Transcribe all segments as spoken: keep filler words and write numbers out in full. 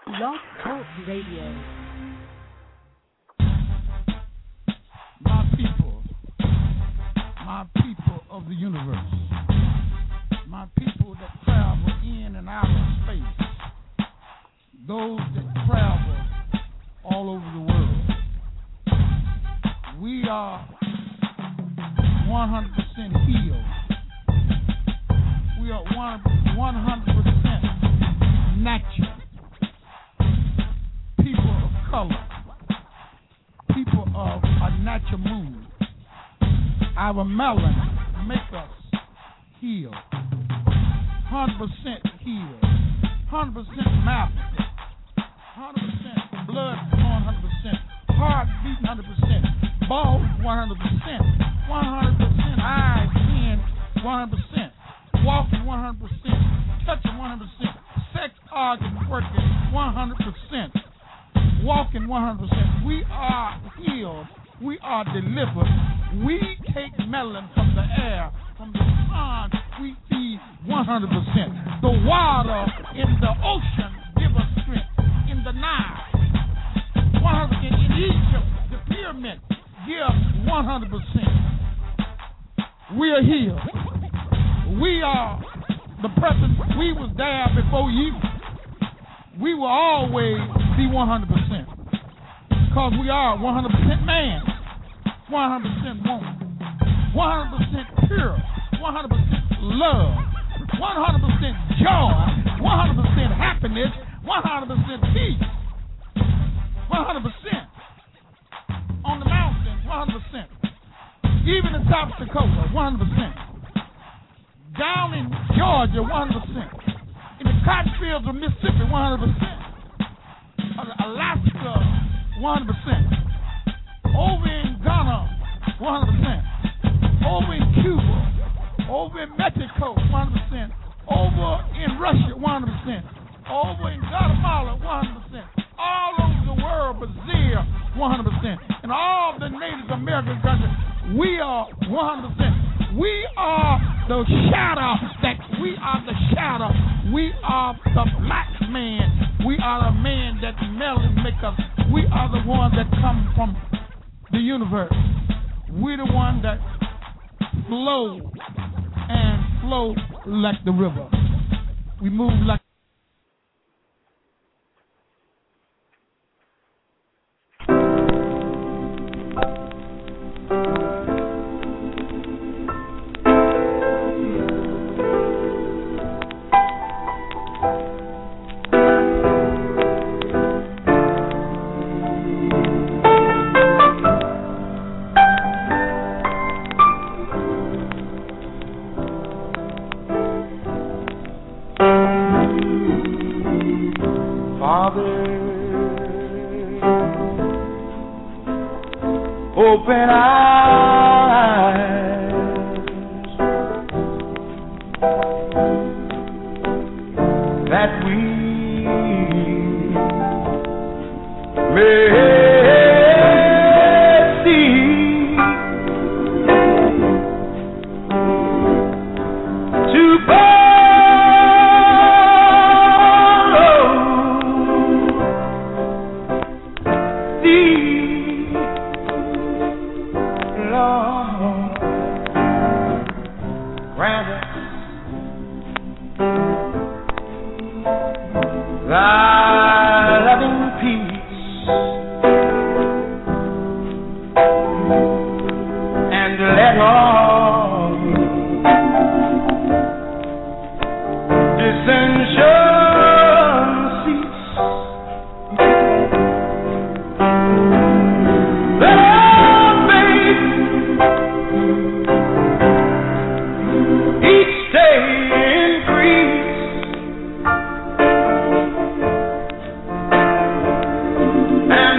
Blog Talk Radio. My people, my people of the universe, my people that travel in and out of space, those that travel all over the world. We are one hundred percent healed. We are one hundred percent natural. People of color. People of a natural mood. Our melanin make us heal. one hundred percent healed. one hundred percent map. one hundred percent blood one hundred percent. Heart beating one hundred percent. Balls one hundred percent. one hundred percent eyes in one hundred percent. Walking one hundred percent. Touching one hundred percent. Sex organs working one hundred percent. Walking one hundred percent. We are healed. We are delivered. We take melanin from the air, from the sun. We feed one hundred percent. The water in the ocean give us strength. In the Nile, one hundred percent. In Egypt, the pyramid give one hundred percent. We are healed. We are the present. We was there before you. We will always be one hundred percent. Because we are one hundred percent man, one hundred percent woman, one hundred percent pure, one hundred percent love, one hundred percent joy, one hundred percent happiness, one hundred percent peace, one hundred percent. On the mountain, one hundred percent. Even in South Dakota, one hundred percent. Down in Georgia, one hundred percent. In the cotton fields of Mississippi, one hundred percent. Alaska, one hundred percent. Over in Ghana, one hundred percent. Over in Cuba, over in Mexico, one hundred percent. Over in Russia, one hundred percent. Over in Guatemala, one hundred percent. All over the world, Brazil, one hundred percent. And all the Native American countries, we are one hundred percent. We are the shadow, that we are the shadow. We are the black man. We are the man that melanin make us. We are the ones that come from the universe. We're the one that flow and flow like the river. We move like open eyes, that we may see, to follow thee, Lord. Grant us thy loving peace, and let all dissension cease. Let our faith each day increase, and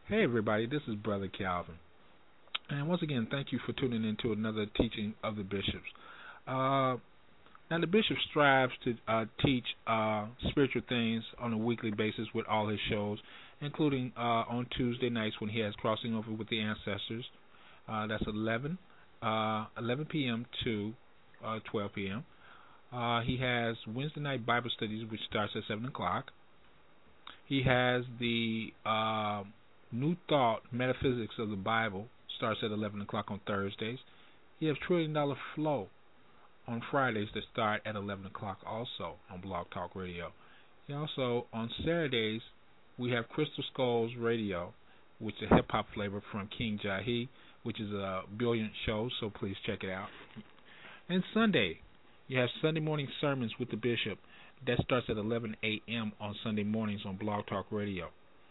Hey everybody, this is Brother Calvin. And once again, thank you for tuning in to another teaching of the bishops. Uh, now the bishop strives to uh, teach uh, spiritual things on a weekly basis with all his shows, including uh, on Tuesday nights when he has Crossing Over with the Ancestors. Uh, that's eleven, uh, eleven p.m. to uh, twelve p.m. Uh, he has Wednesday night Bible studies, which starts at seven o'clock. He has the uh, New Thought Metaphysics of the Bible, starts at eleven o'clock on Thursdays. He has Trillion Dollar Flow on Fridays that start at eleven o'clock also on Blog Talk Radio. He also, on Saturdays, we have Crystal Skulls Radio, which is a hip-hop flavor from King Jahi, which is a brilliant show, so please check it out. And Sunday, you have Sunday morning sermons with the bishop. That starts at eleven a.m. on Sunday mornings on Blog Talk Radio.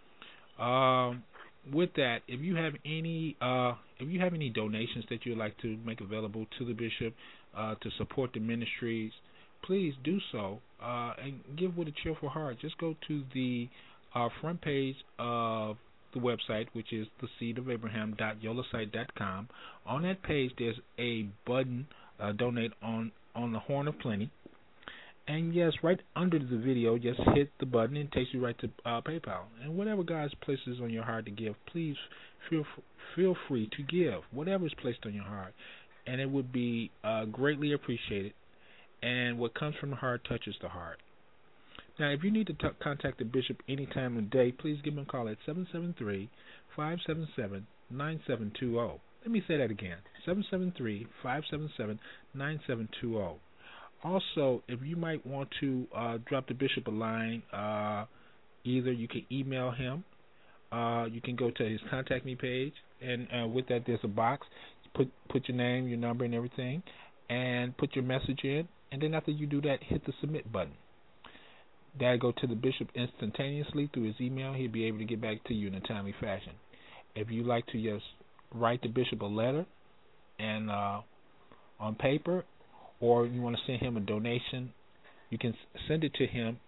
Um, with that, if you have any, uh, if you have any donations that you would like to make available to the bishop uh, to support the ministries, please do so uh, and give with a cheerful heart. Just go to the uh, front page of the website, which is the seed of abraham dot yola site dot com. On that page, there's a button, uh, donate on on the Horn of Plenty. And yes, right under the video, just hit the button and it takes you right to uh, PayPal. And whatever God places on your heart to give, please feel feel free to give whatever is placed on your heart, and it would be uh, greatly appreciated. And what comes from the heart touches the heart. Now, if you need to t- contact the bishop any time of the day, please give him a call at seven seven three, five seven seven, nine seven two zero. Let me say that again: seven seven three, five seven seven, nine seven two zero. Also, if you might want to uh, drop the bishop a line, uh, either you can email him, uh, you can go to his contact me page, and uh, with that there's a box. Put put your name, your number, and everything, and put your message in. And then after you do that, hit the submit button. That'll go to the bishop instantaneously through his email. He'll be able to get back to you in a timely fashion. If you like to just write the bishop a letter and uh, on paper, or you want to send him a donation, you can send it to him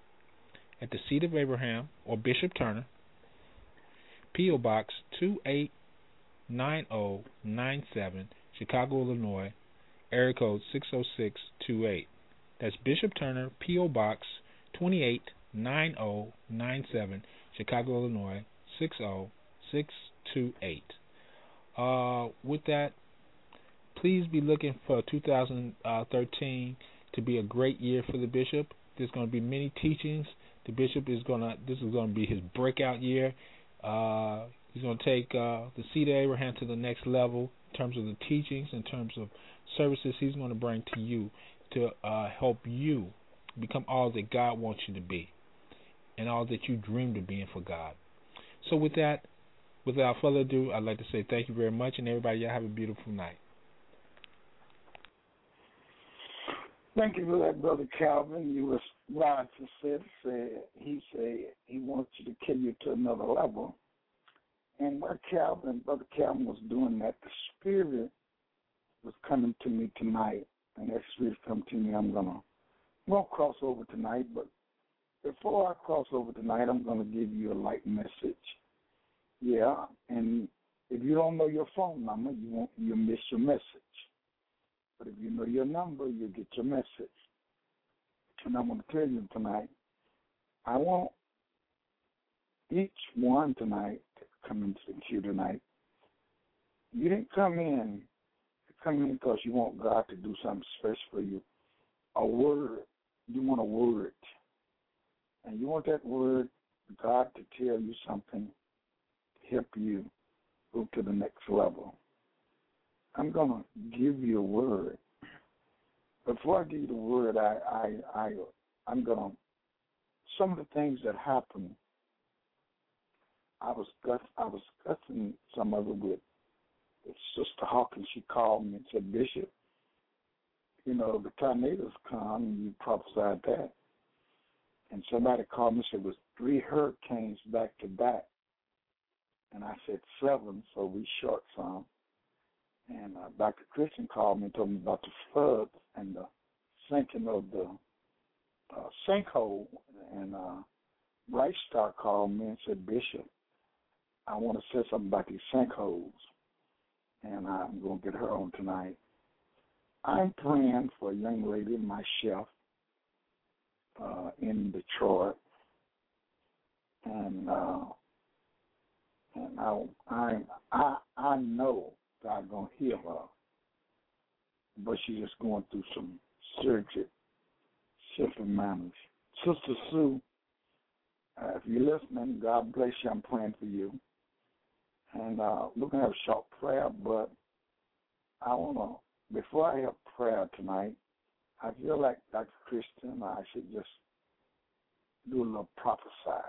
at the Seed of Abraham or Bishop Turner, P O. Box two eight nine zero nine seven, Chicago, Illinois, area code six zero six two eight. That's Bishop Turner, P O. Box two eight nine zero nine seven, Chicago, Illinois, six zero six two eight. Uh, with that, please be looking for two thousand thirteen to be a great year for the bishop. There's going to be many teachings. The bishop is going to, this is going to be his breakout year. Uh, he's going to take uh, the Seed of Abraham to the next level in terms of the teachings, in terms of services he's going to bring to you to uh, help you become all that God wants you to be and all that you dreamed of being for God. So with that, without further ado, I'd like to say thank you very much, and everybody, y'all have a beautiful night. Thank you for that, Brother Calvin. You was right to said, said he said he wants you to carry you to another level. And what Calvin, Brother Calvin was doing that, the Spirit was coming to me tonight. And that Spirit come to me, I'm gonna I'm gonna cross over tonight, but before I cross over tonight, I'm gonna give you a light message. Yeah, and if you don't know your phone number, you won't you'll miss your message. But if you know your number, you'll get your message. And I'm going to tell you tonight, I want each one tonight to come into the queue tonight. You didn't come in, you come in because you want God to do something special for you. A word, you want a word. And you want that word, God to tell you something to help you go to the next level. I'm going to give you a word. Before I give you the word, I, I, I, I'm going to, some of the things that happened, I was I was discussing some of it with, with Sister Hawkins. She called me and said, Bishop, you know, the tornadoes come, and you prophesied that. And somebody called me and said, it was three hurricanes back to back. And I said seven, so we short some. And uh, Doctor Christian called me and told me about the floods and the sinking of the uh, sinkhole. And uh, Bright Star called me and said, Bishop, I want to say something about these sinkholes, and I'm going to get her on tonight. I'm praying for a young lady, my chef, uh, in Detroit, and uh, and I I I I know God's gonna heal her, but she's just going through some surgery, shifting manners. Sister Sue, uh, if you're listening, God bless you. I'm praying for you, and uh, we're gonna have a short prayer, but I wanna. Before I have prayer tonight, I feel like Doctor Christian, I should just do a little prophesy.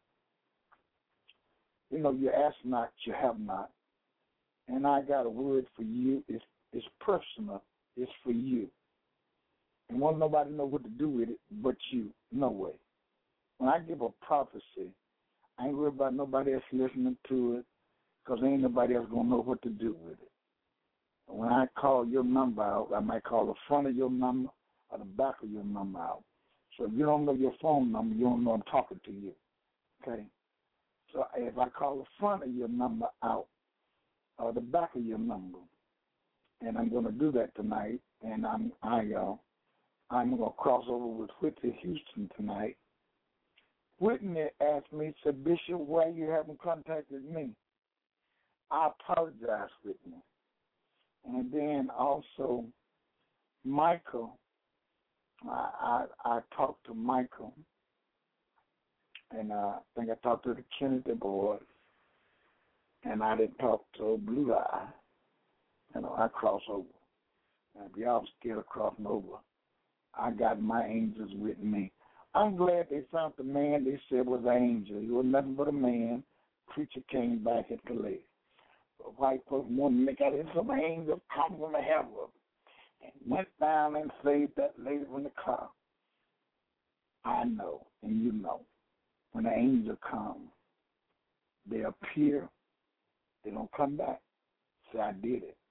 You know, you ask not, you have not. And I got a word for you. It's, it's personal. It's for you. And won't nobody know what to do with it but you. No way. When I give a prophecy, I ain't worried about nobody else listening to it because ain't nobody else going to know what to do with it. When I call your number out, I might call the front of your number or the back of your number out. So if you don't know your phone number, you don't know I'm talking to you. Okay? So if I call the front of your number out or the back of your number, and I'm going to do that tonight, and I'm I uh, I'm going to cross over with Whitney Houston tonight. Whitney asked me, said, Bishop, why you haven't contacted me? I apologize, Whitney. And then also, Michael, I, I I talked to Michael, and uh, I think I talked to the Kennedy boys, and I didn't talk to Blue Eye. You know, I cross over. And if y'all scared of crossing over, I got my angels with me. I'm glad they found the man they said was an angel. He was nothing but a man. Preacher came back at the lake. White folks wanted to make out of some angels come from heaven and went down and saved that lady from the car. I know, and you know, when an angel comes, they appear, they don't come back. Say, I did it.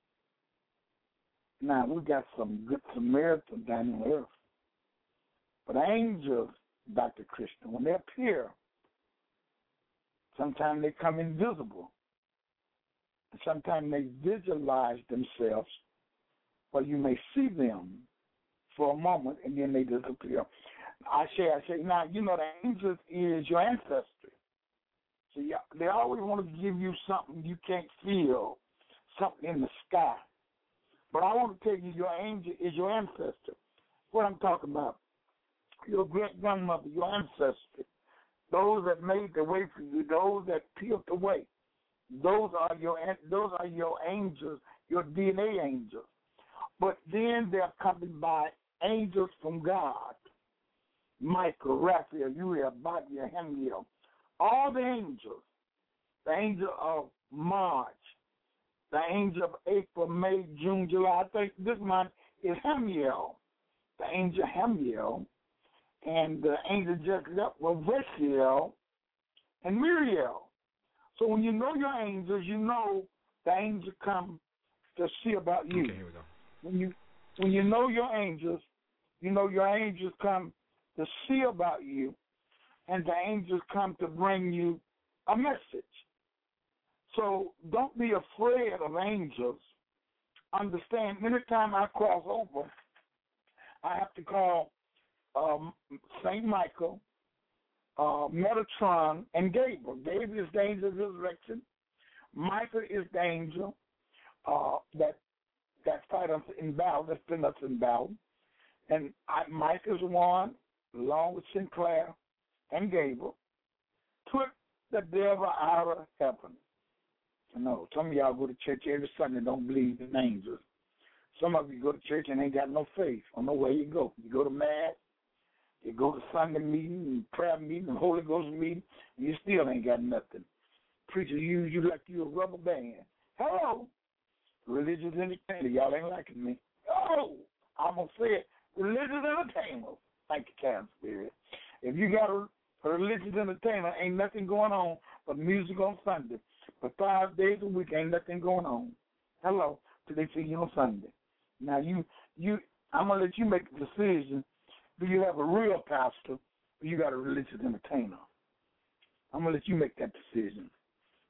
Now, we got some good Samaritans down on earth. But angels, Doctor Christian, when they appear, sometimes they come invisible. Sometimes they visualize themselves, or you may see them for a moment, and then they disappear. I say, I say, now, you know, the angels is your ancestry. So yeah, they always want to give you something you can't feel, something in the sky. But I want to tell you, your angel is your ancestor. What I'm talking about, your great-grandmother, your ancestry, those that made the way for you, those that peeled the way. Those are your those are your angels, your D N A angels. But then they're accompanied by angels from God. Michael, Raphael, Uriel, Badia, Hemiel. All the angels. The angel of March. The angel of April, May, June, July. I think this month is Hemiel. The angel Hemiel. And the angel just left was Raphael and Muriel. So when you know your angels, you know the angels come to see about you. Okay, here we go. When you when you know your angels, you know your angels come to see about you, and the angels come to bring you a message. So don't be afraid of angels. Understand, anytime I cross over, I have to call um, Saint Michael, Uh, Metatron, and Gabriel. Gabriel is the angel of resurrection. Michael is the angel uh, that that fight us in battle, that spin us in battle. And I, Michael is one, along with Sinclair and Gabriel, put the devil out of heaven. You know, some of y'all go to church every Sunday and don't believe in angels. Some of you go to church and ain't got no faith. I don't know where you go. You go to Mass, you go to Sunday meeting, and prayer meeting, and Holy Ghost meeting, and you still ain't got nothing. Preacher use you like you a rubber band. Hello, religious entertainer. Y'all ain't liking me. Oh, I'm going to say it. Religious entertainer. Thank you, Catholic Spirit. If you got a, a religious entertainer, ain't nothing going on but music on Sunday. For five days a week, ain't nothing going on. Hello, till they see you on Sunday. Now, you, you, I'm going to let you make the decision. Do you have a real pastor or you got a religious entertainer? I'm going to let you make that decision.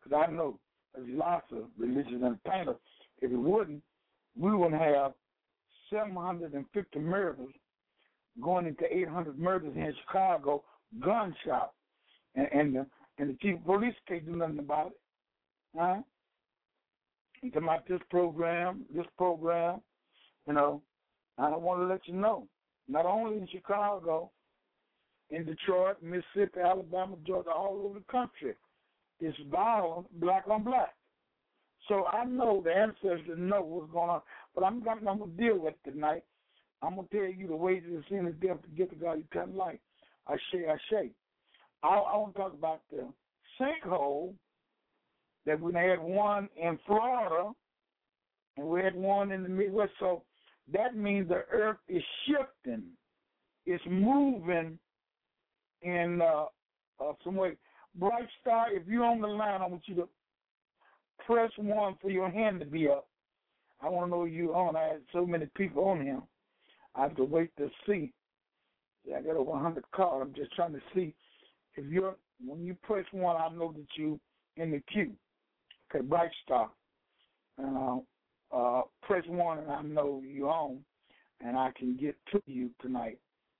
because I know there's lots of religious entertainers. If it wouldn't, we wouldn't have seven hundred fifty murders going into eight hundred murders in Chicago, gunshot, and, and, the, and the chief of police can't do nothing about it. Huh? You come out this program, this program, you know, I don't want to let you know, not only in Chicago, in Detroit, Mississippi, Alabama, Georgia, all over the country, it's violent, black on black. So I know the ancestors know what's going on, but I'm going to deal with it tonight. I'm going to tell you the wages of sin is death to get to God eternal life. I say, I say. I, I want to talk about the sinkhole that we had one in Florida and we had one in the Midwest. So that means the earth is shifting. It's moving in uh, uh, some way. Bright Star, if you're on the line, I want you to press one for your hand to be up. I want to know you on. I had so many people on here. I have to wait to see. Yeah, I got over one hundred calls. I'm just trying to see if you're, when you press one, I know that you in the queue. Okay, Bright Star. Uh, uh, press one and I know you're on and I can get to you tonight.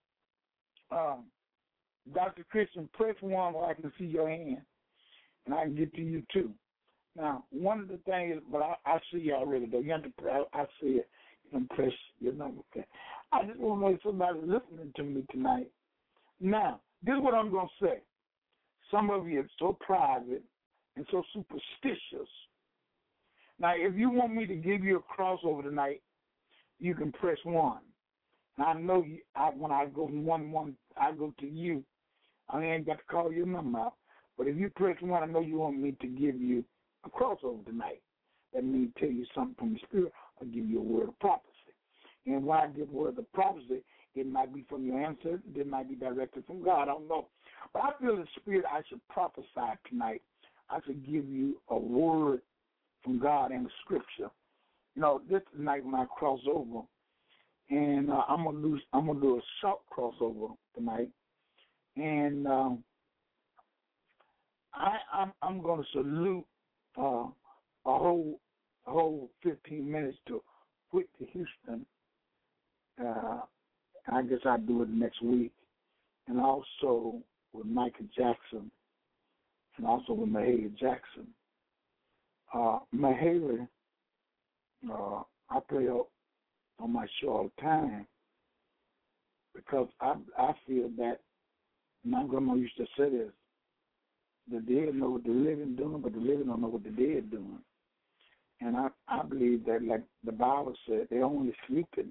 Um, Doctor Christian, press one where I can see your hand and I can get to you too. Now, one of the things, but I, I see you already though. You have to, I, I see it. You can press your number. Okay. I just want to know if somebody's listening to me tonight. Now, this is what I'm going to say. Some of you are so private and so superstitious. Now, if you want me to give you a crossover tonight, you can press one. And I know you, I, when I go from one to one, I go to you. I ain't got to call your number out. But if you press one, I know you want me to give you a crossover tonight. That means tell you something from the Spirit or give you a word of prophecy. And when I give a word of prophecy, it might be from your ancestors, it might be directed from God. I don't know. But I feel the Spirit I should prophesy tonight. I should give you a word from God and the Scripture. You know, this is the night when I cross over, and uh, I'm gonna do I'm gonna do a short crossover tonight, and um, I I'm, I'm gonna salute uh, a whole a whole fifteen minutes to Whitney Houston. Uh, I guess I'll do it next week, and also with Michael Jackson, and also with Mahalia Jackson. Uh, Mahalia, uh, I play on my show all the time because I I feel that my grandma used to say this: the dead know what the living doing, but the living don't know what the dead doing. And I, I believe that, like the Bible said, they're only sleeping.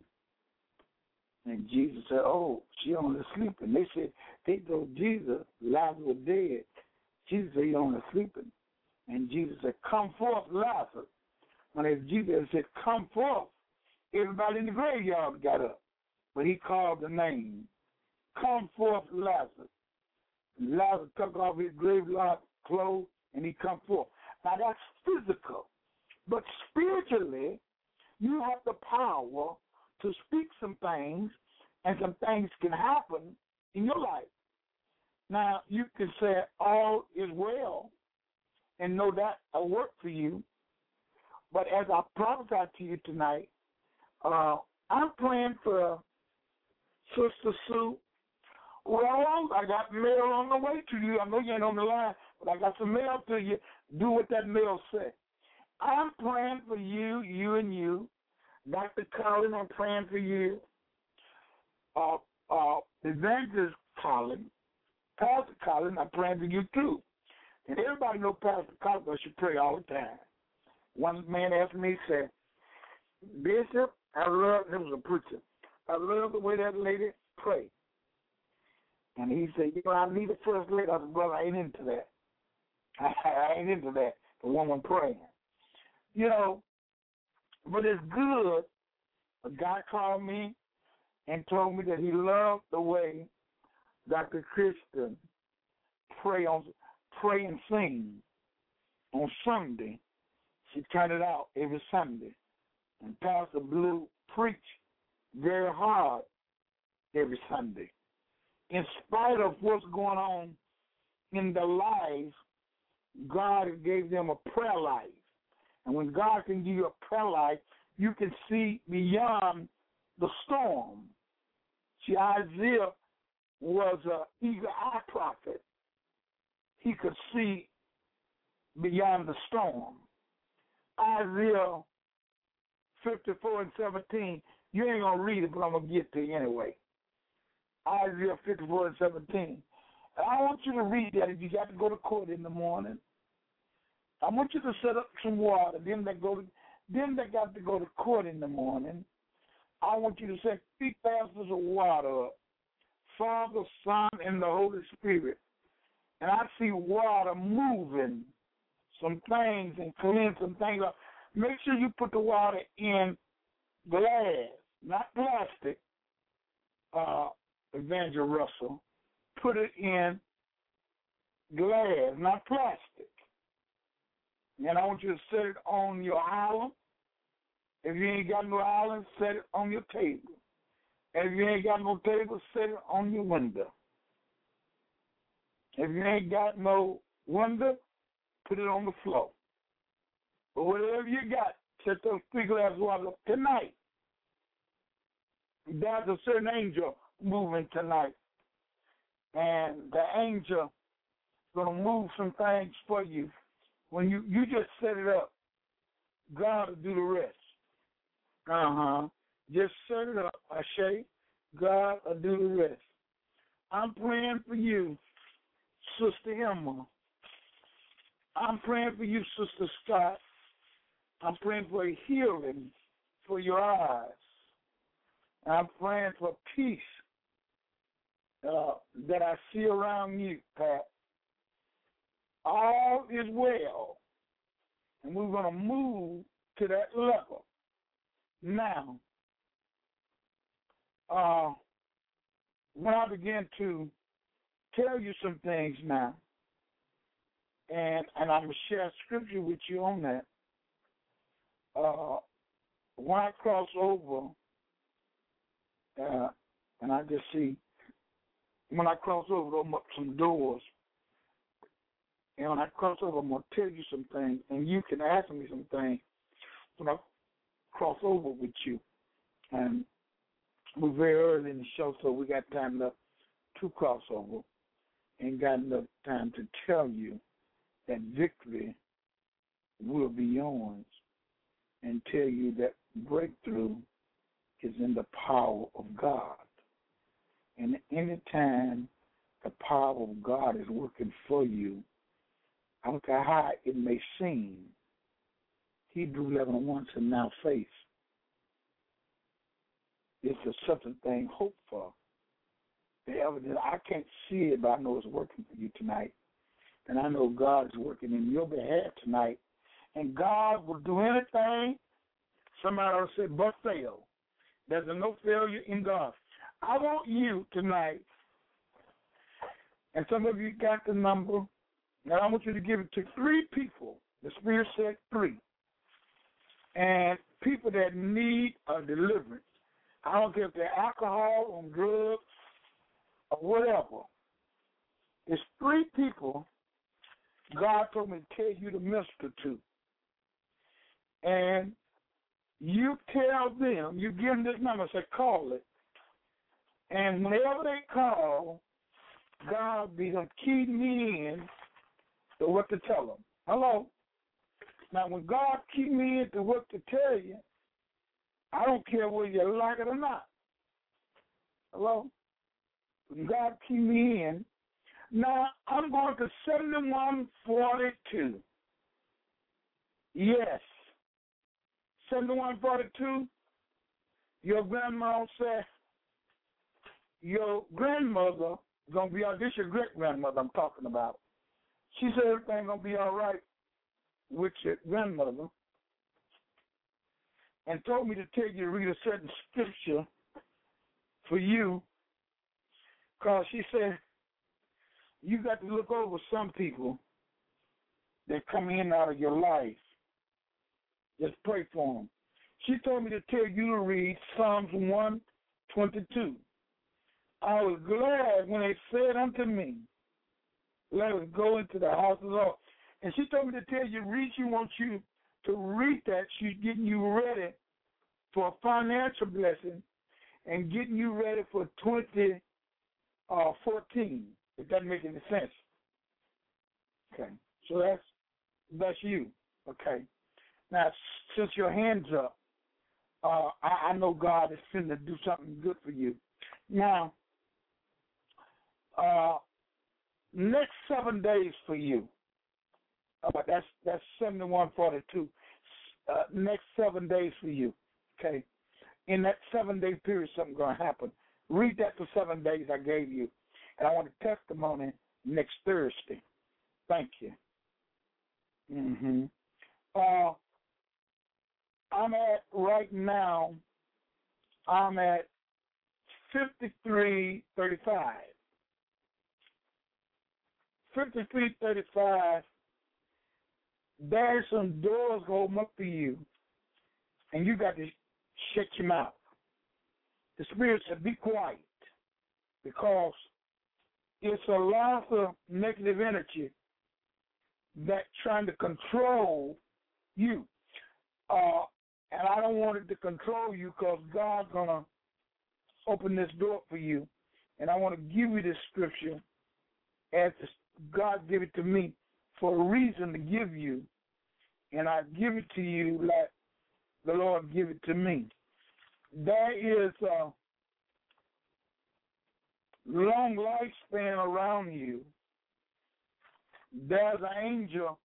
And Jesus said, oh, she only sleeping. They said, they told Jesus, Lazarus was dead. Jesus said, he only sleeping. And Jesus said, come forth, Lazarus. When if Jesus said, come forth, everybody in the graveyard got up. But he called the name, come forth, Lazarus. And Lazarus took off his graveyard clothes, and he come forth. Now, that's physical. But spiritually, you have the power to speak some things, and some things can happen in your life. Now, you can say all is well and know that will work for you. But as I prophesy to you tonight, uh, I'm praying for Sister Sue. Well, I got mail on the way to you. I know you ain't on the line, but I got some mail to you. Do what that mail said. I'm praying for you, you and you. Doctor Collins, I'm praying for you. Uh, uh, Evangelist Collins, Pastor Collins, I'm praying for you too. And everybody knows Pastor Collins, I should pray all the time. One man asked me, he said, Bishop, I love, it was a preacher, I love the way that lady prayed. And he said, you know, I need a first lady. I said, brother, I ain't into that. I, I ain't into that, the woman praying. You know, but it's good. A guy called me and told me that he loved the way Doctor Christian pray on pray and sing on Sunday. She turned it out every Sunday. And Pastor Blue preached very hard every Sunday. In spite of what's going on in the lives God gave them a prayer life. And when God can give you a prayer life, you can see beyond the storm. See, Isaiah was an eagle-eye prophet. He could see beyond the storm. Isaiah fifty-four and seventeen, you ain't going to read it, but I'm going to get to you anyway. Isaiah fifty-four and seventeen. And I want you to read that if you got to go to court in the morning. I want you to set up some water. Then they go to, then they got to go to court in the morning. I want you to set three glasses of water up. Father, Son, and the Holy Spirit. And I see water moving some things and cleaning some things up. Make sure you put the water in glass, not plastic, uh, Evangelist Russell. Put it in glass, not plastic. And I want you to set it on your island. If you ain't got no island, set it on your table. And if you ain't got no table, set it on your window. If you ain't got no window, put it on the floor. But whatever you got, set those three glasses of water up tonight. There's a certain angel moving tonight. And the angel is going to move some things for you. When you, you just set it up, God will do the rest. Uh-huh. Just set it up, Ashe. God will do the rest. I'm praying for you, Sister Emma. I'm praying for you, Sister Scott. I'm praying for healing for your eyes. I'm praying for peace uh, that I see around you, Pat. All is well, and we're going to move to that level. Now, uh, when I begin to tell you some things now, and, and I'm going to share scripture with you on that, uh, when I cross over, uh, and I just see, when I cross over, open up some doors, and when I cross over, I'm going to tell you some things, and you can ask me some things when I cross over with you. And we're very early in the show, so we got time enough to cross over and got enough time to tell you that victory will be yours and tell you that breakthrough is in the power of God. And any time the power of God is working for you, I don't care how it may seem, Hebrews eleven and one says, now faith is the substance thing hoped for. The evidence, I can't see it, but I know it's working for you tonight. And I know God is working in your behalf tonight. And God will do anything, somebody will say, but fail. There's no failure in God. I want you tonight, and some of you got the number, and I want you to give it to three people. The Spirit said three. And people that need a deliverance. I don't care if they're alcohol, on drugs, or whatever. There's three people God told me to tell you to minister to. And you tell them, you give them this number, say, call it. And whenever they call, God be going to key me in to what to tell them. Hello? Now, when God key me in to what to tell you, I don't care whether you like it or not. Hello? When God key me in, now I'm going to seventy-one forty-two. Yes. seventy-one forty-two, your grandma said, your grandmother going to be all, this your great-grandmother I'm talking about. She said everything going to be all right with your grandmother and told me to tell you to read a certain scripture for you because she said you got to look over some people that come in and out of your life. Just pray for them. She told me to tell you to read Psalms one twenty-two. I was glad when they said unto me, let us go into the house of the Lord. And she told me to tell you, read, she wants you to read that. She's getting you ready for a financial blessing and getting you ready for twenty fourteen, if that makes any sense. Okay, so that's that's you. Okay, now since your hands up, uh, I, I know God is finna to do something good for you. Now, uh, next seven days for you. Uh, that's that's seventy-one forty-two. Uh, next seven days for you. Okay, in that seven-day period, something's gonna happen. Read that for seven days I gave you, and I want a testimony next Thursday. Thank you. Mhm. Uh, I'm at right now. I'm at fifty-three thirty-five. fifty-three thirty-five. There's some doors going to open up for you, and you got to shut your mouth. The Spirit said, be quiet, because it's a lot of negative energy that's trying to control you. Uh, and I don't want it to control you, because God's going to open this door for you. And I want to give you this scripture as God gave it to me for a reason to give you. And I give it to you like the Lord give it to me. There is a long lifespan around you. There's an angel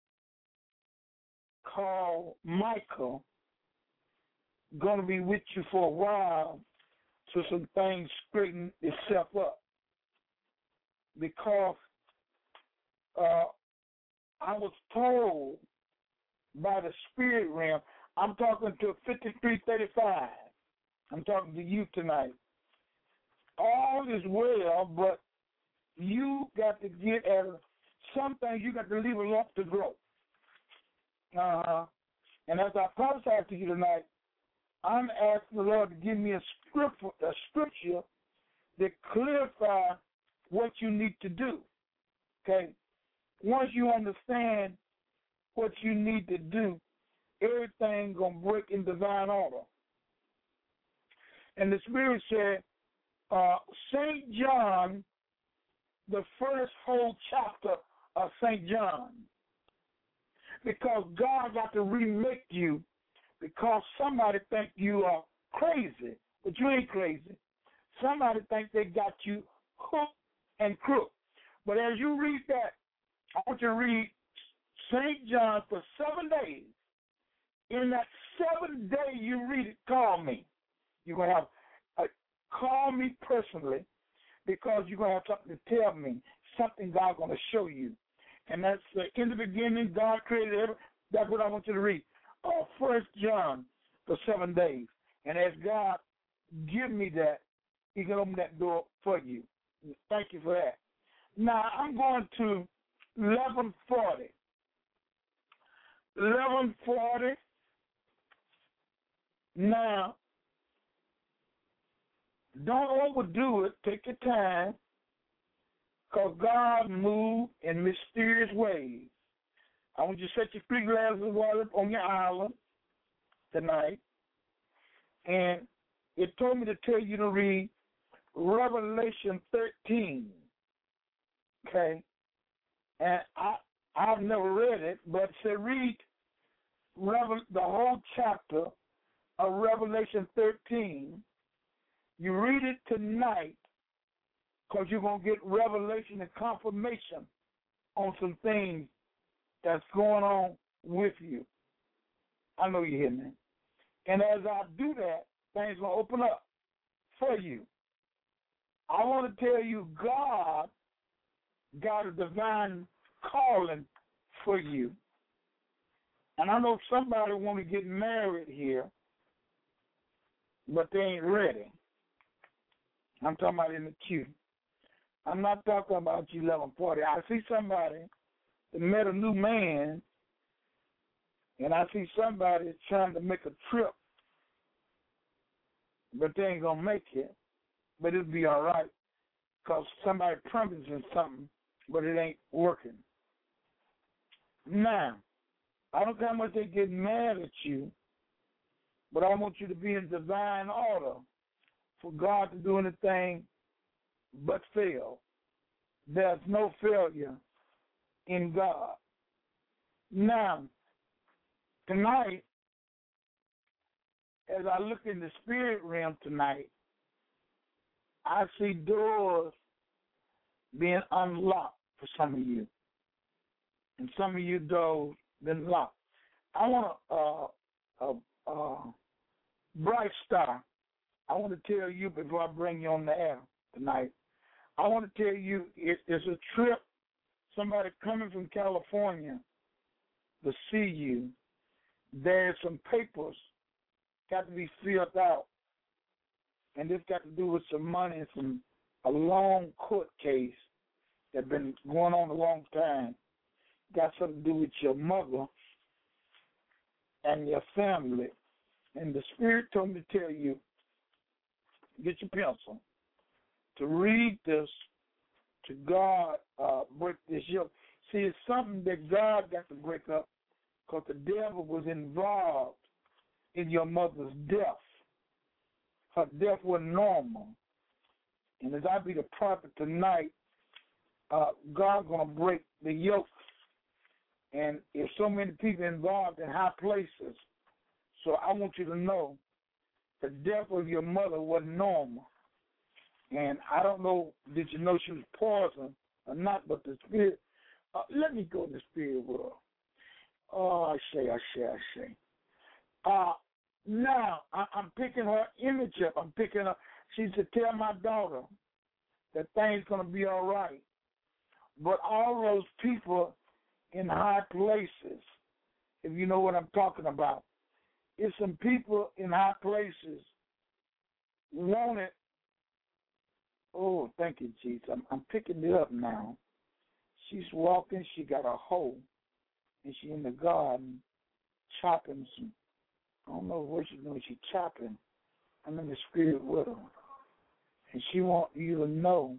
called Michael going to be with you for a while so some things straighten itself up. Because uh, I was told by the spirit realm, I'm talking to fifty-three thirty-five. I'm talking to you tonight. All is well, but you got to get at some things you got to leave alone to grow. Uh-huh. And as I prophesy to you tonight, I'm asking the Lord to give me a script, a scripture that clarifies what you need to do. Okay? Once you understand what you need to do, everything gonna break in divine order. And the Spirit said, uh, Saint John, the first whole chapter of Saint John, because God got to remake you, because somebody think you are crazy, but you ain't crazy. Somebody think they got you hooked and crooked. But as you read that, I want you to read Saint John for seven days. In that seventh day you read it, call me. You're going to have, uh, call me personally, because you're going to have something to tell me, something God's going to show you. And that's uh, in the beginning, God created everything. That's what I want you to read. Uh, First John for seven days. And as God give me that, He can open that door for you. Thank you for that. Now, I'm going to eleven forty. eleven forty. Now, don't overdo it. Take your time, because God moved in mysterious ways. I want you to set your three glasses of water on your island tonight. And it told me to tell you to read Revelation thirteen. Okay? And I, I've never read it, but it said read Revel- the whole chapter of Revelation thirteen. You read it tonight, because you're going to get revelation and confirmation on some things that's going on with you. I know you hear me. And as I do that, things going to open up for you. I want to tell you, God got a divine calling for you. And I know somebody want to get married here, but they ain't ready. I'm talking about in the queue. I'm not talking about you eleven forty. I see somebody that met a new man, and I see somebody trying to make a trip, but they ain't going to make it. But it'll be all right, because somebody promising something, but it ain't working. Now, I don't care how much they get mad at you, but I want you to be in divine order for God to do anything but fail. There's no failure in God. Now, tonight, as I look in the spirit realm tonight, I see doors being unlocked for some of you. And some of you doors been locked. I want to, uh, uh, uh, Bright Star, I want to tell you before I bring you on the air tonight, I want to tell you it, it's a trip, somebody coming from California to see you. There's some papers got to be filled out, and it's got to do with some money and some a long court case that's been going on a long time. Got something to do with your mother and your family. And the Spirit told me to tell you, get your pencil, to read this, to God uh, break this yoke. See, it's something that God got to break up because the devil was involved in your mother's death. Her death was normal. And as I be the prophet tonight, uh, God's going to break the yoke. And if so many people involved in high places, so I want you to know the death of your mother was normal. And I don't know, did you know she was poisoned or not, but the spirit, uh, let me go in the spirit world. Oh, I say, I say, I say. Uh, now, I, I'm picking her image up. I'm picking her. She said, tell my daughter that things going to be all right. But all those people in high places, if you know what I'm talking about, it's some people in high places wanted. Oh, thank you, Jesus. I'm, I'm picking it up now. She's walking. She got a hoe, and she in the garden chopping some. I don't know what she's doing. She's chopping. I'm in the spirit with her, and she wants you to know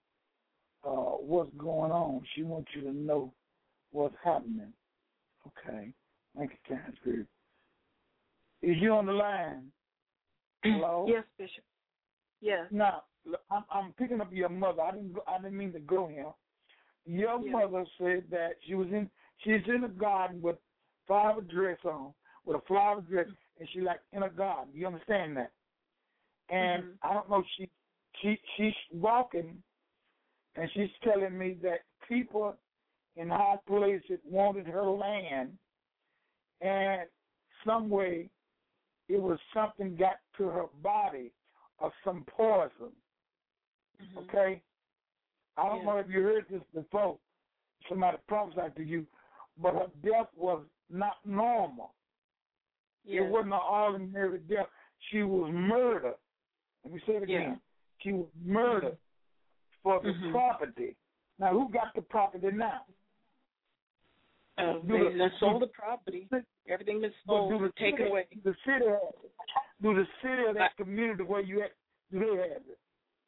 uh, what's going on. She wants you to know what's happening. Okay. Thank you, kind spirit. Is you on the line? Hello? Yes, Bishop. Yes. Now, I'm, I'm picking up your mother. I didn't. I didn't mean to go here. Your yes. mother said that she was in. She's in a garden with flower dress on, with a flower dress, and she like in a garden. You understand that? And mm-hmm. I don't know. She she she's walking, and she's telling me that people in high places wanted her land, and some way it was something got to her body or some poison. Mm-hmm. Okay? I don't yeah. know if you heard this before. Somebody prophesied to you, but her death was not normal. Yeah. It wasn't an ordinary death. She was murdered. Let me say it again. Yeah. She was murdered mm-hmm. for the mm-hmm. property. Now, who got the property now? Uh, they the, sold the property. Everything was sold, do the taken city, away. The city, do the city of that I, community where you at, do they have it?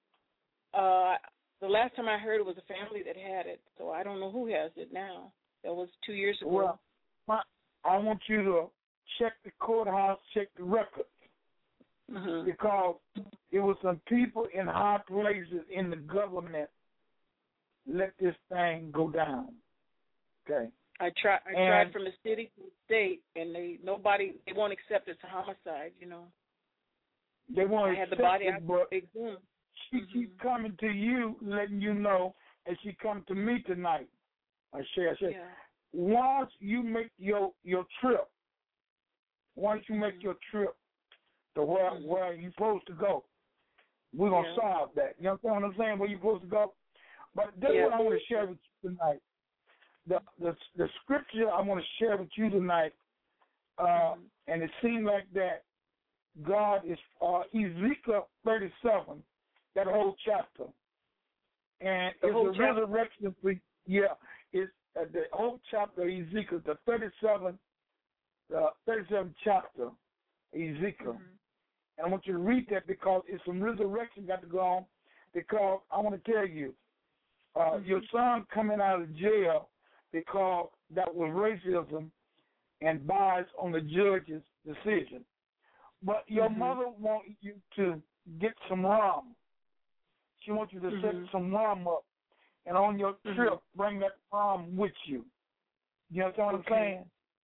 Uh, the last time I heard it was a family that had it, so I don't know who has it now. That was two years ago. Well, my, I want you to check the courthouse, check the records, mm-hmm. because it was some people in high places in the government let this thing go down. Okay. I tried. I and tried from the city to the state, and they nobody they won't accept it's a homicide. You know. They won't I had accept the body it, but exhumed. she mm-hmm. keep coming to you, letting you know, and she come to me tonight. I share. I share. Yeah. Once you make your your trip, once you make your trip to where mm-hmm. where you're supposed to go, we're gonna yeah. solve that. You understand what I'm saying? Where you're supposed to go. But that's yeah. what I want to share with you tonight. The, the the scripture I want to share with you tonight, uh, mm-hmm. and it seems like that God is uh, Ezekiel thirty-seven, that whole chapter, and the it's whole a chapter. resurrection for yeah, it's uh, the whole chapter of Ezekiel, the thirty-seven, the thirty-seventh chapter, Ezekiel, mm-hmm. and I want you to read that because it's some resurrection got to go on. Because I want to tell you, uh, mm-hmm. your son coming out of jail. because that was racism and bias on the judge's decision. But your mm-hmm. mother wants you to get some rum. She wants you to mm-hmm. set some rum up, and on your mm-hmm. trip, bring that rum with you. You understand what okay. I'm saying?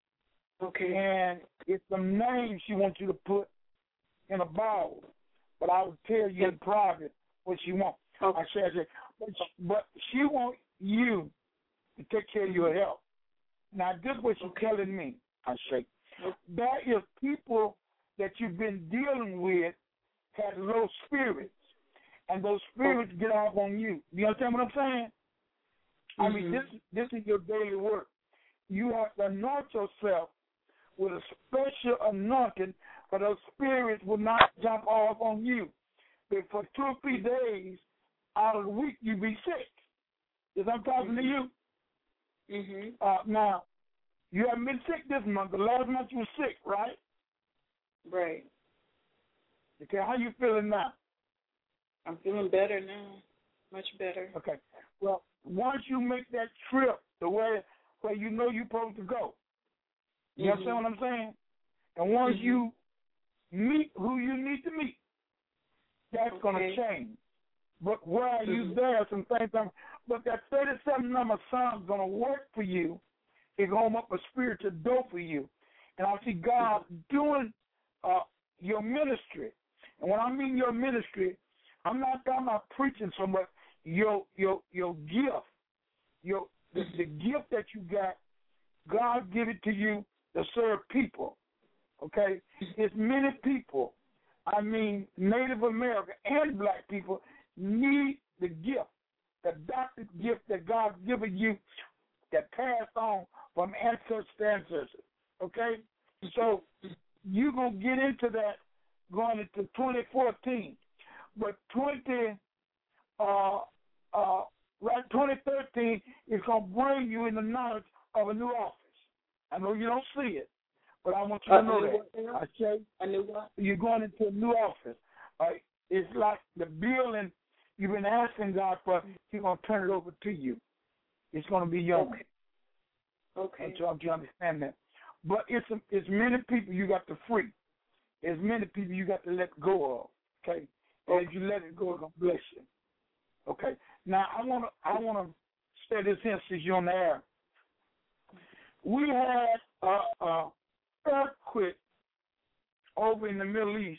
Okay. And it's some names she wants you to put in a bowl. But I will tell you in private what she wants. Okay. I said, but she, but she wants you to take care of your health. Now, this is what she's okay. telling me. I say, okay. there is people that you've been dealing with had low spirits, and those spirits get off on you. You understand what I'm saying? Mm-hmm. I mean, this this is your daily work. You have to anoint yourself with a special anointing, for those spirits will not jump off on you. But for two or three days out of the week, you be sick. Is I'm talking mm-hmm. to you? Mm-hmm. Uh, now, you haven't been sick this month. The last month you were sick, right? Right. Okay, how you feeling now? I'm feeling better now, much better. Okay. Well, once you make that trip to where where you know you're supposed to go, you mm-hmm. understand what I'm saying? And once mm-hmm. you meet who you need to meet, that's okay. going to change. But while mm-hmm. you there, some things, but that thirty-seven number song's going to work for you. It's going to open up a spiritual door for you. And I see God mm-hmm. doing uh, your ministry. And when I mean your ministry, I'm not talking about preaching so much. Your your your gift, your the, the gift that you got, God give it to you to serve people. Okay, it's many people. I mean, Native American and black people need the gift, the adopted gift that God's given you, that passed on from ancestors to ancestors. Okay, so you're gonna get into that going into twenty fourteen. But twenty, uh, uh, right, twenty thirteen is going to bring you in the knowledge of a new office. I know you don't see it, but I want you to uh, know that. I say I knew what? You're going into a new office. Uh, it's like the building you've been asking God for. He's going to turn it over to you. It's going to be yours. Okay. Okay. I'm trying to understand that. But it's a, it's many people you got to free. There's many people you got to let go of. Okay. And if you let it go, it's gonna bless you. Okay. Now I wanna I wanna say this here since you're on the air. We had a, a earthquake over in the Middle East.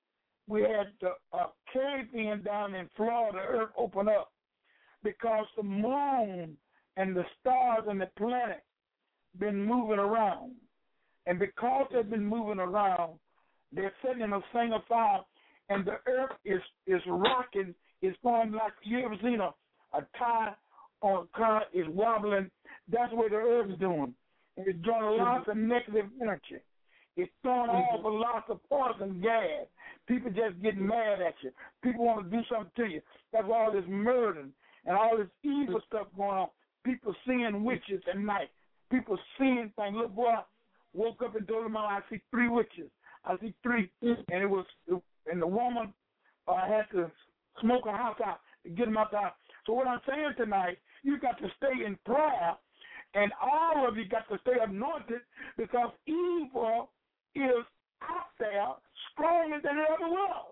We had the uh, cave in down in Florida. The earth opened up because the moon and the stars and the planet been moving around, and because they've been moving around, they're setting a thing of fire. And the earth is, is rocking. It's going like, you ever seen a, a tire on a car is wobbling? That's what the earth is doing. And it's drawing lots of negative energy. It's throwing mm-hmm. off a lot of poison gas. People just getting mad at you. People want to do something to you. That's why all this murdering and all this evil stuff going on. People seeing witches at night. People seeing things. Little boy woke up and told him, I see three witches. I see three. And it was... It, And the woman uh, had to smoke her house out to get him out the house. So what I'm saying tonight, you got to stay in prayer, and all of you got to stay anointed, because evil is out there stronger than it ever was.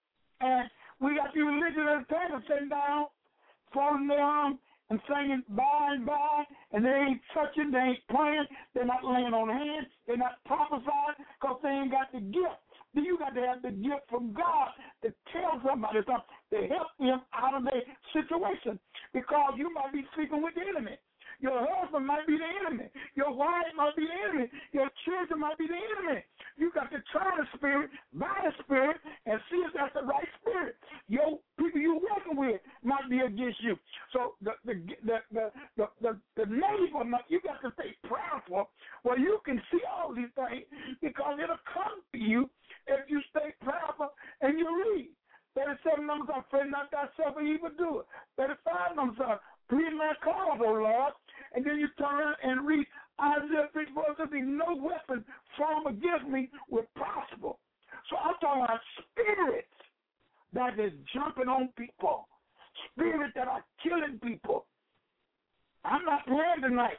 And we got the religion at the time sitting down, falling down, and singing by and by, and they ain't touching, they ain't praying, they're not laying on hands, they're not prophesying, because they ain't got the gift. Then you got to have the gift from God to tell somebody something, to help them out of their situation, because you might be sleeping with the enemy. Your husband might be the enemy. Your wife might be the enemy. Your children might be the enemy. You got to try the spirit by the spirit and see if that's the right spirit. Your people you're working with might be against you. So the the the the the, the, the neighbor, you got to stay prayerful where you can see all these things, because it'll come to you if you stay prayerful and you read. thirty-seven numbers on fret not thyself or evil doer. thirty-five numbers on plead my cause, O Lord. And then you turn around and read Isaiah fifty-four, there be no weapon formed against me will prosper. So I'm talking about spirits that is jumping on people, spirits that are killing people. I'm not praying tonight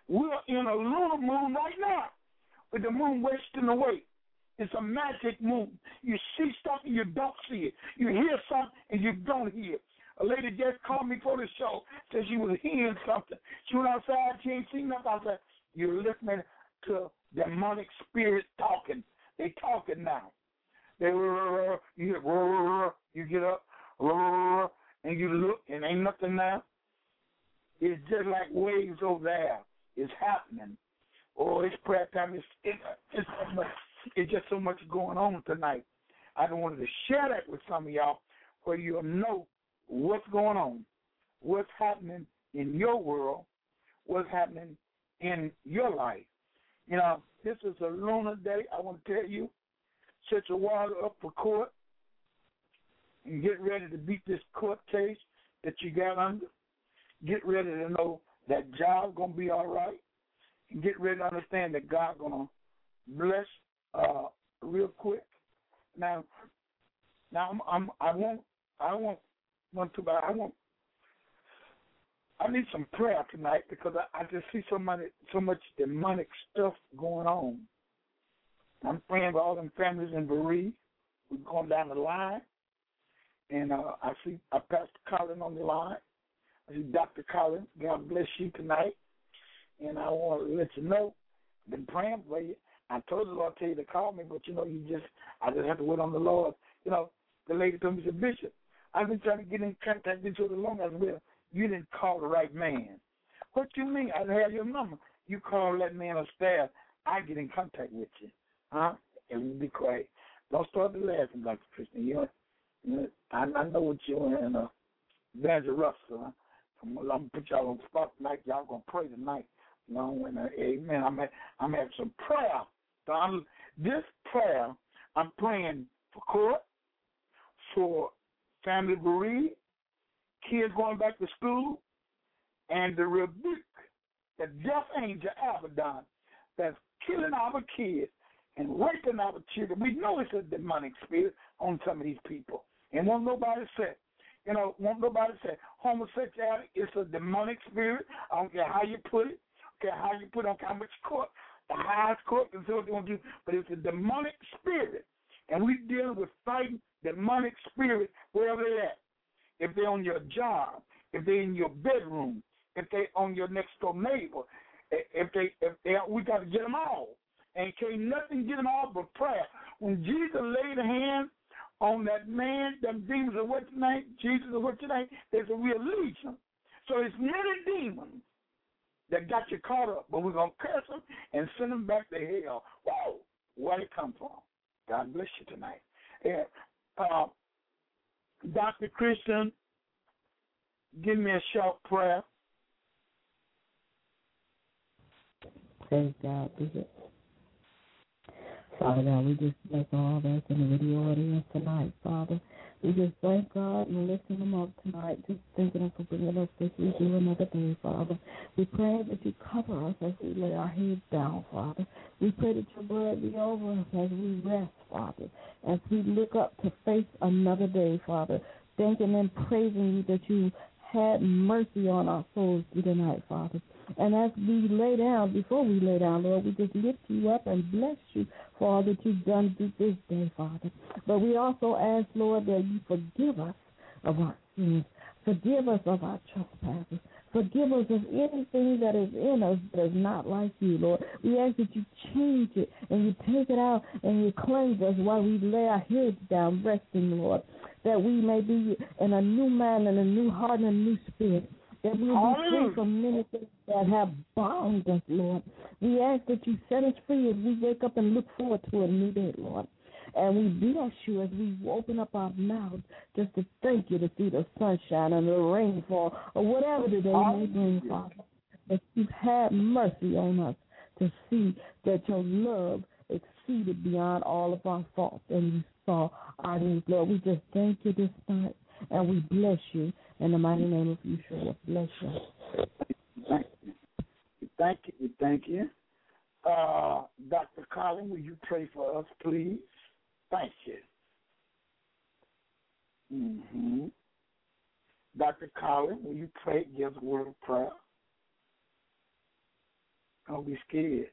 We're in a lunar moon right now with the moon wasting away. It's a magic moon. You see something, you don't see it. You hear something, and you don't hear it. A lady just called me for the show, said she was hearing something. She went outside, she ain't seen nothing. I said, you're listening to demonic spirits talking. They talking now. They you get you get up and you look and ain't nothing now. It's just like waves over there. It's happening. Oh, it's prayer time. It's it's, it's so much. It's just so much going on tonight. I don't want to share that with some of y'all, where you'll know what's going on, what's happening in your world, what's happening in your life. You know, this is a lunar day. I want to tell you, set your water up for court and get ready to beat this court case that you got under. Get ready to know that job's going to be all right. And get ready to understand that God's going to bless uh, real quick. Now, now I'm, I'm, I won't, I won't want to, but I won't. I need some prayer tonight because I, I just see so many, so much demonic stuff going on. I'm praying for all them families in bereaved. We're going down the line, and uh, I see I Pastor Colin on the line. I see Doctor Collins. God bless you tonight, and I want to let you know I've been praying for you. I told the Lord tell you to call me, but you know, you just I just have to wait on the Lord. You know, the lady told me, she said, Bishop, I've been trying to get in contact with you for long. I said, well, you didn't call the right man. What you mean? I didn't have your number. You call that man upstairs. I get in contact with you. Huh? And you be quiet. Don't start to laughing, Doctor Christian. You know, you know I, I know what you're in, uh, Evangelist Russell. Huh? I'm, I'm going to put y'all on the spot tonight. Y'all going to pray tonight. You know, and, uh, amen. I'm, I'm having some prayer. So I'm, this prayer, I'm praying for court, for family bereaved, kids going back to school, and the rebuke, the death angel Abaddon that's killing our kids and raping our children. We know it's a demonic spirit on some of these people. And won't nobody say, you know, won't nobody say homosexuality is a demonic spirit. I don't care how you put it. I don't care how you put it. I don't care how much court, the highest court can say what they want to do, but it's a demonic spirit. And we dealing with fighting demonic spirit wherever they're at. If they're on your job, if they're in your bedroom, if they're on your next door neighbor, if they, if they, we got to get them all. And can't nothing get them all but prayer. When Jesus laid a hand on that man, them demons are what's your name? Jesus is what's your name? There's a release them. So it's many demons that got you caught up, but we're going to curse them and send them back to hell. Whoa, where it come from? God bless you tonight. Yeah. Uh, Doctor Christian, give me a short prayer. Praise God, Bishop. Father God, we just bless all that's in the video audience tonight, Father. We just thank God and lifting them up tonight, just thanking Him for bringing us this week through another day, Father. We pray that you cover us as we lay our heads down, Father. We pray that your blood be over us as we rest, Father, as we look up to face another day, Father, thanking and praising you that you had mercy on our souls through the night, Father. And as we lay down, before we lay down, Lord, we just lift you up and bless you for all that you've done through this day, Father. But we also ask, Lord, that you forgive us of our sins. Forgive us of our trespasses. Forgive us of anything that is in us that is not like you, Lord. We ask that you change it and you take it out and you cleanse us while we lay our heads down, resting, Lord, that we may be in a new mind and a new heart and a new spirit, that we will be free from many things that have bound us, Lord. We ask that you set us free as we wake up and look forward to a new day, Lord. And we bless you as we open up our mouths just to thank you to see the sunshine and the rainfall or whatever the day may bring, Father. That you've had mercy on us to see that your love exceeded beyond all of our faults and you saw our needs, Lord. We just thank you this night and we bless you in the mighty name of Yeshua. Bless you. Thank you. Thank you. Thank you. Uh, Doctor Colin, will you pray for us, please? Thank you. Mm-hmm. Doctor Colin, will you pray, give a word of prayer? Don't be scared.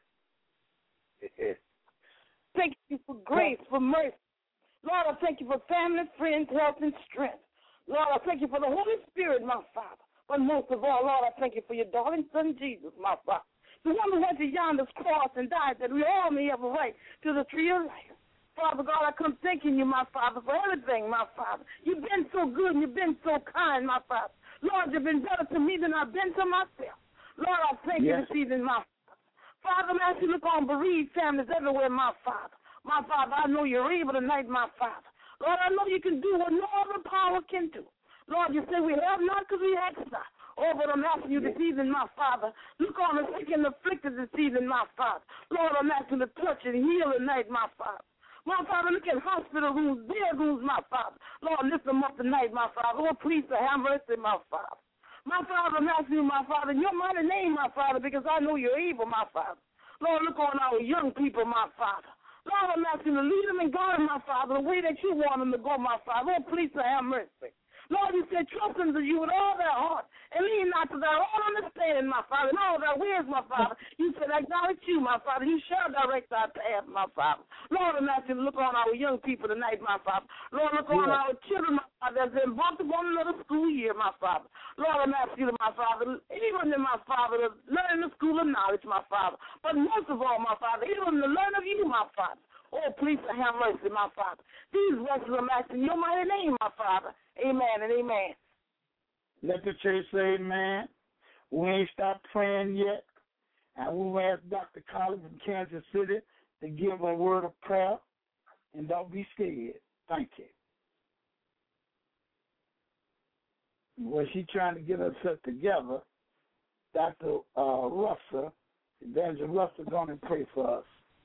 Thank you for grace, for mercy. Lord, I thank you for family, friends, health, and strength. Lord, I thank you for the Holy Spirit, my Father. But most of all, Lord, I thank you for your darling son, Jesus, my Father. The one who went to yonder's cross and died that we all may have a right to the tree of life. Father God, I come thanking you, my Father, for everything, my Father. You've been so good and you've been so kind, my Father. Lord, you've been better to me than I've been to myself. Lord, I thank yes. you this evening, my Father. Father, I'm asking you to look on bereaved families everywhere, my Father. My Father, I know you're able tonight, my Father. Lord, I know you can do what no other power can do. Lord, you say we have not because we ask not. Oh, but I'm asking you this evening, my Father. Look on the sick and afflicted this evening, my Father. Lord, I'm asking you to touch and heal tonight, my Father. My Father, look at hospital rooms, bed rooms, my Father. Lord, lift them up tonight, my Father. Oh, please, have mercy, my Father. My Father, I'm asking you, my Father, in your mighty name, my Father, because I know you're able, my Father. Lord, look on our young people, my Father. Lord, I'm asking you to lead them and guide them, my Father, the way that you want them to go, my Father. Oh, please, have mercy. Lord, you said, trust unto you with all their heart and lean not to their own understanding, my Father, and all their ways, my Father. You said, acknowledge you, my Father. You shall direct our path, my Father. Lord, I'm asking you to look on our young people tonight, my Father. Lord, look on our children, my Father, as they embark upon another school year, my Father. Lord, I'm asking you, my Father, even in my Father, to learn the school of knowledge, my Father. But most of all, my Father, even to learn of you, my Father. Oh, please have mercy, my Father. These blessings I'm asking in your mighty name, my Father. Amen and amen. Let the church say amen. We ain't stopped praying yet. And we will ask Doctor Collins from Kansas City to give a word of prayer. And don't be scared. Thank you. Well, she's trying to get herself together. Doctor Uh, Russell, Evangelist Russell, going to pray for us.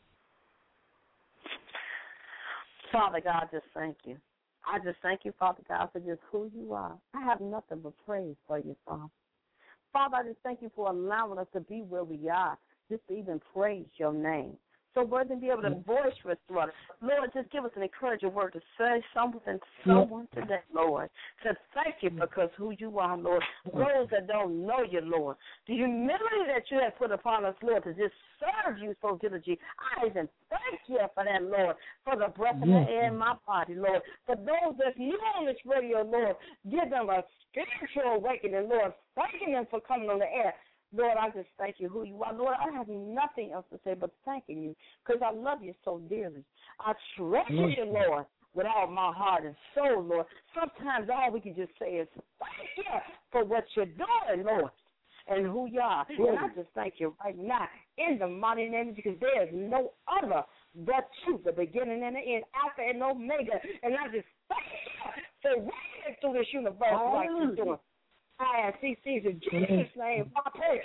Father God, just thank you. I just thank you, Father God, for just who you are. I have nothing but praise for you, Father. Father, I just thank you for allowing us to be where we are, just to even praise your name. So we're going to be able to voice restore. Lord, just give us an encouraging word to say something to someone today, Lord. To thank you because who you are, Lord. Those that don't know you, Lord. The humility that you have put upon us, Lord, to just serve you so diligently. I even thank you for that, Lord, for the breath of the air in my body, Lord. For those that you on this radio, Lord, give them a spiritual awakening, Lord. Thanking them for coming on the air. Lord, I just thank you who you are. Lord, I have nothing else to say but thanking you because I love you so dearly. I treasure you, Lord, with all my heart and soul, Lord. Sometimes all we can just say is thank you for what you're doing, Lord, and who you are. And I just thank you right now in the mighty name of Jesus because there is no other but you, the beginning and the end, Alpha and Omega. And I just thank you for running through this universe like you're doing. I ask these things in Jesus' name. I pray.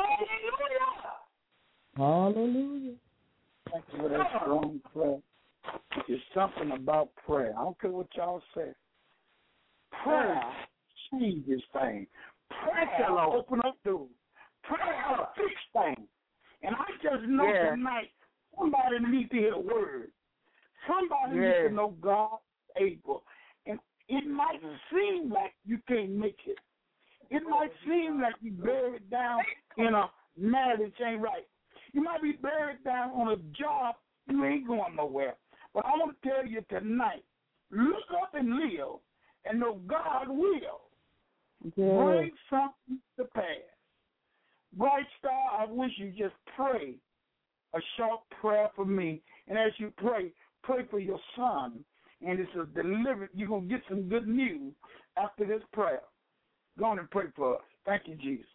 Hallelujah. Hallelujah. Thank you for that strong prayer. There's something about prayer. I don't care what y'all say. Prayer changes things. Prayer open up doors. Prayer fix things. And I just know yeah. tonight somebody needs to hear a word. Somebody yeah. needs to know God is able. And it might seem like you can't make it. It might seem like you buried down in a marriage ain't right. You might be buried down on a job, you ain't going nowhere. But I want to tell you tonight, look up and live and know God will yeah. bring something to pass. Bright Star, I wish you just pray a short prayer for me. And as you pray, pray for your son. And it's a delivery. You're going to get some good news after this prayer. Go on and pray for us. Thank you, Jesus.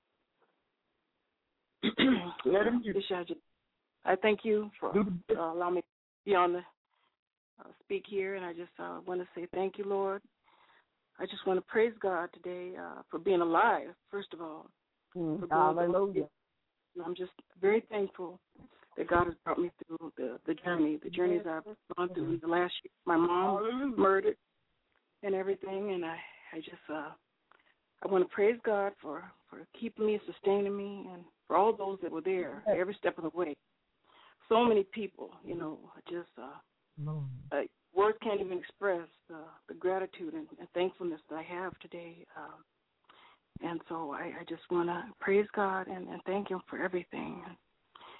Let him do it. I thank you for uh, allowing me to be on the uh, speak here, and I just uh, want to say thank you, Lord. I just want to praise God today uh, for being alive, first of all. Mm, hallelujah. I'm just very thankful that God has brought me through the, the journey, the journeys I've gone through in the last year. My mom hallelujah. Murdered and everything, and I, I just... Uh, I want to praise God for, for keeping me, sustaining me, and for all those that were there every step of the way. So many people, you know, just uh, uh, words can't even express uh, the gratitude and, and thankfulness that I have today. Uh, and so I, I just want to praise God and, and thank Him for everything.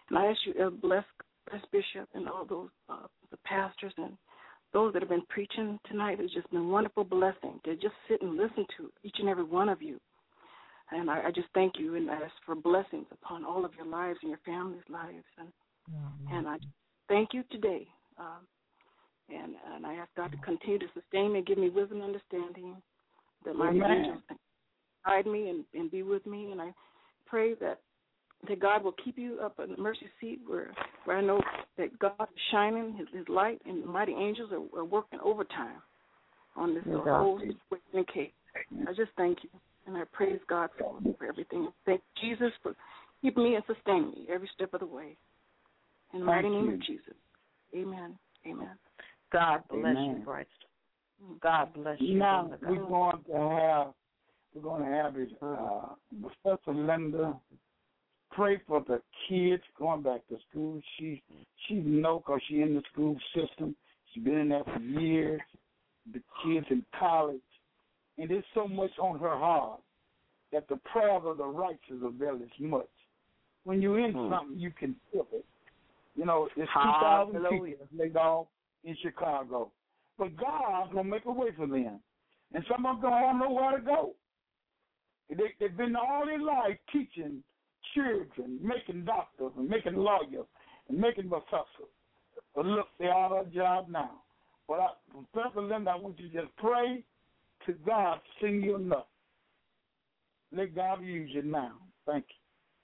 And I ask you to bless, bless Bishop and all those uh, the pastors and those that have been preaching tonight. It's just been a wonderful blessing to just sit and listen to each and every one of you. And I, I just thank you and ask for blessings upon all of your lives and your families' lives. And mm-hmm. and I thank you today. Um, and and I ask God to continue to sustain me and give me wisdom and understanding, that my angels can guide me and, and be with me. And I pray that that God will keep you up in the mercy seat where, where I know that God is shining his, his light and the mighty angels are, are working overtime on this whole situation case. I just thank you, and I praise God for, for everything. Thank Jesus for keeping me and sustaining me every step of the way. In the mighty name of Jesus. Amen. Amen. God bless Amen. you, Christ. God bless you. Now we're going to have we're going to have it, uh, Professor Linda pray for the kids going back to school. She she know because she's in the school system. She's been in there for years. The kids in college, and there's so much on her heart that the prayers of the righteous avail as much. When you're in mm. something, you can feel it. You know, it's two thousand people laid off in Chicago, but God's gonna make a way for them, and some of them don't know where to go. They, they've been all their life teaching children, making doctors and making lawyers and making professors. But look, they're out of a job now. But I, Professor Linda, I want you to just pray to God to sing you enough. Let God use you now. Thank you.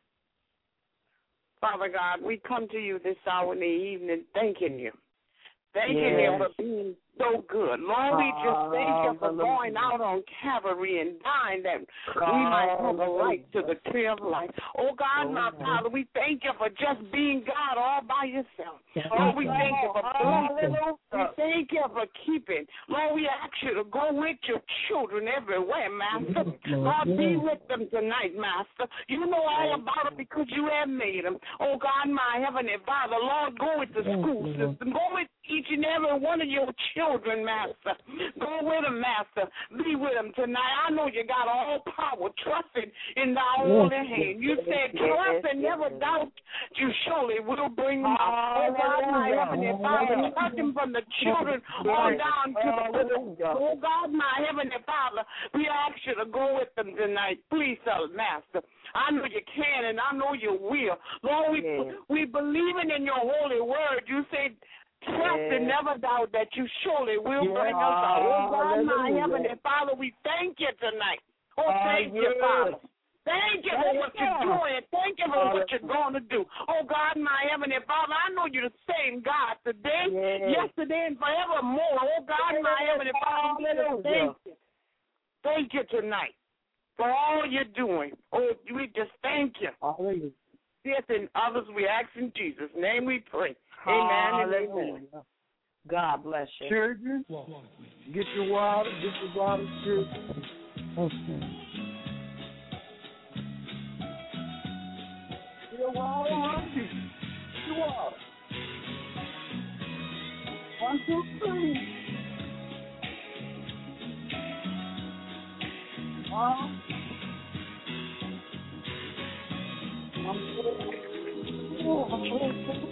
Father God, we come to you this hour in the evening thanking you. Thanking yes. you for being so good. Lord, we just thank you for going out on Calvary and dying that we might have a right to the tree of life. Oh, God, my Father, we thank you for just being God all by yourself. Lord, we thank you for blessing. We thank you for keeping. Lord, we ask you to go with your children everywhere, Master. Lord, be with them tonight, Master. You know all about it because you have made them. Oh, God, my Heavenly Father, Lord, go with the school system. Go with each and every one of your children, Master. Go with them, Master. Be with them tonight. I know you got all power. Trust it in thy holy hand. You said trust and never doubt. You surely will bring them out. Oh, God, my Heavenly Father, touch them from the children on down to the little. Oh, God, my Heavenly Father, we ask you to go with them tonight. Please, uh, Master. I know you can and I know you will. Lord, we, we believing in your holy word. You said trust and never doubt that you surely will bring us out. Oh, God, my Heavenly Father, we thank you tonight. Oh, thank you, Father. Thank you for what you're doing. Thank you for what you're going to do. Oh, God, my Heavenly Father, I know you're the same God today, yesterday, and forevermore. Oh, God, my Heavenly Father, we just thank you. Thank you tonight for all you're doing. Oh, we just thank you. Yes, and others we ask in Jesus' name we pray. Amen and amen. God bless you. Children, get your water, get your water, children. Okay. Your water, auntie. Your water. One, two, three. One. One, two, three.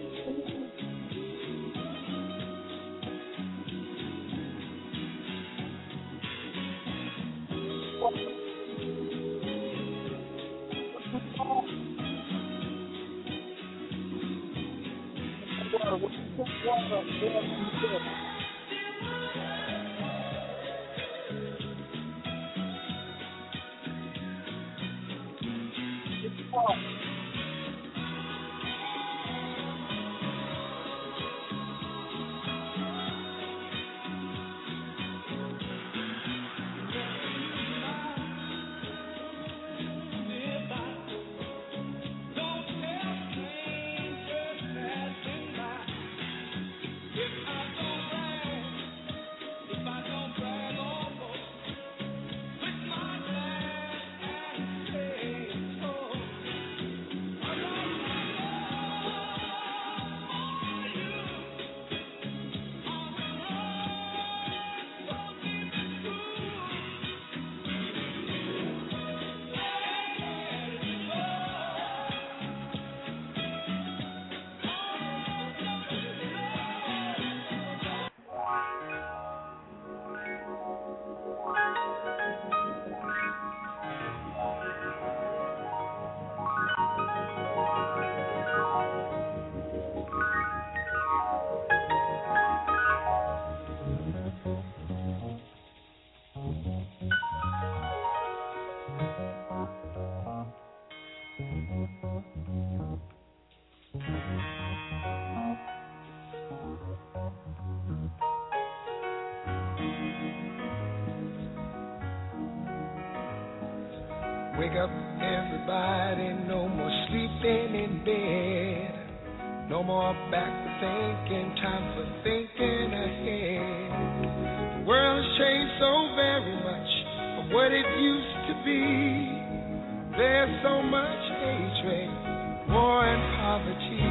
Wake up, everybody, no more sleeping in bed. No more back to thinking, time for thinking ahead. The world has changed so very much from what it used to be. There's so much hatred, war and poverty.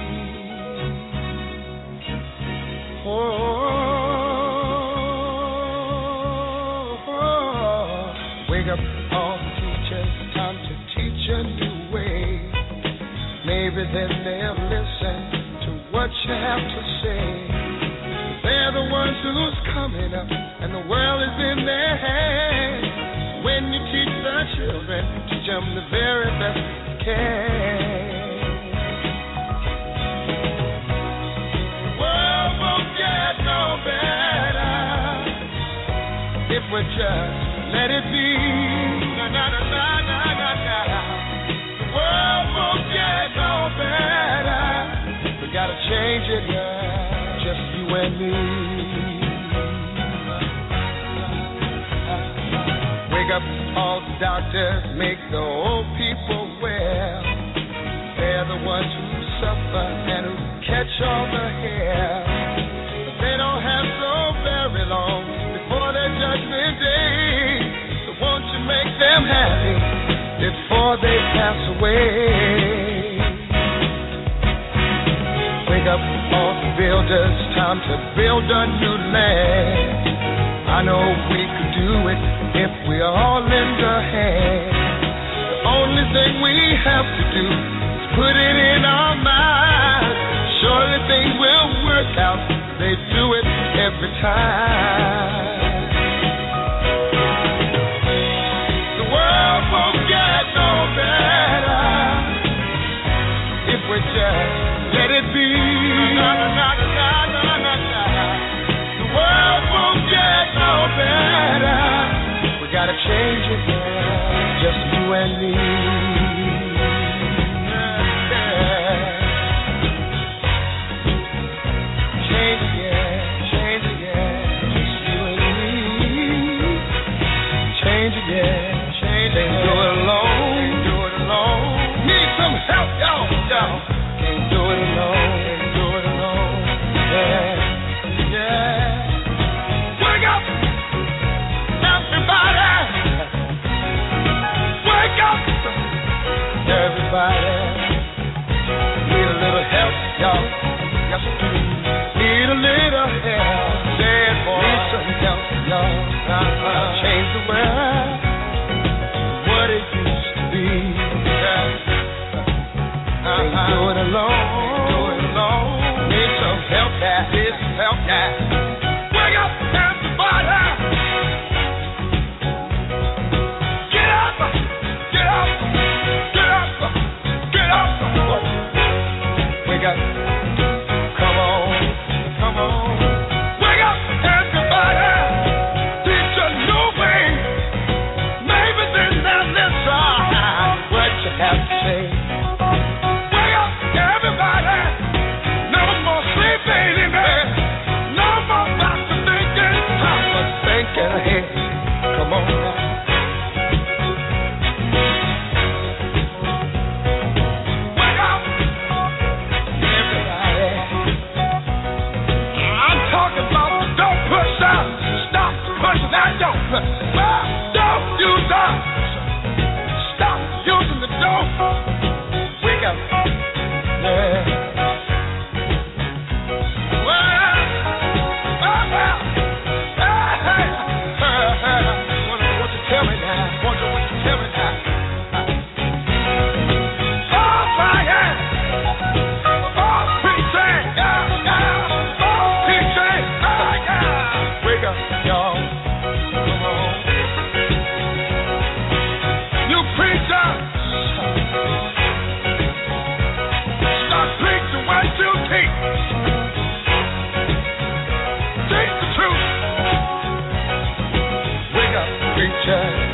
Oh, oh, oh. Wake up all the teachers, time to teach a new way. Maybe then they'll listen to what you have to say. They're the ones who's coming up, and the world is in their hands. When you teach the children, teach them the very best you can. The world won't get no better if we just let it be. Na na na na na na na. The world won't get no better. We gotta change it, yeah, just you and me. Wake up all the doctors, make the old people well. They're the ones who suffer and who catch all the hair. But they don't have so very long before their judgment day. So won't you make them happy before they pass away? Wake up all the builders, time to build a new land. I know we could do it if we all lend a hand. The only thing we have to do is put it in our minds. Surely things will work out, they do it every time. The world won't get no better if we just let it be. Na, na, na, na, na, na, na. The world won't get no better. We gotta change it, yeah, just you and me. Yeah. Change it, yeah, change it, yeah, just you and me. Change it, yeah, change it. Can't do it alone, can't do it alone. Need some help, y'all, y'all. Can't do it alone, can't do it alone. Yeah, yeah. Wake up, everybody. Wake up, everybody. Need a little help, y'all. Yes, need a little help. Say it, boy. Need some help, y'all. Uh-huh. Change the world, what it used to be. Yeah. Can't do it alone. Can't do it alone. Need some help, yeah. Need some help, yeah. Wake up, everybody. Get up, get up, get up, get up. Wake up. Come on, come on. Wake up, everybody. Teach a new way. Maybe then they'll listen what you have to say. Come on now. Wake up, everybody. I'm talking about don't push out, stop pushing that dope. Well, don't use that. Stop using the dope. Wake up, yeah. Teach the truth. Wake up, preacher.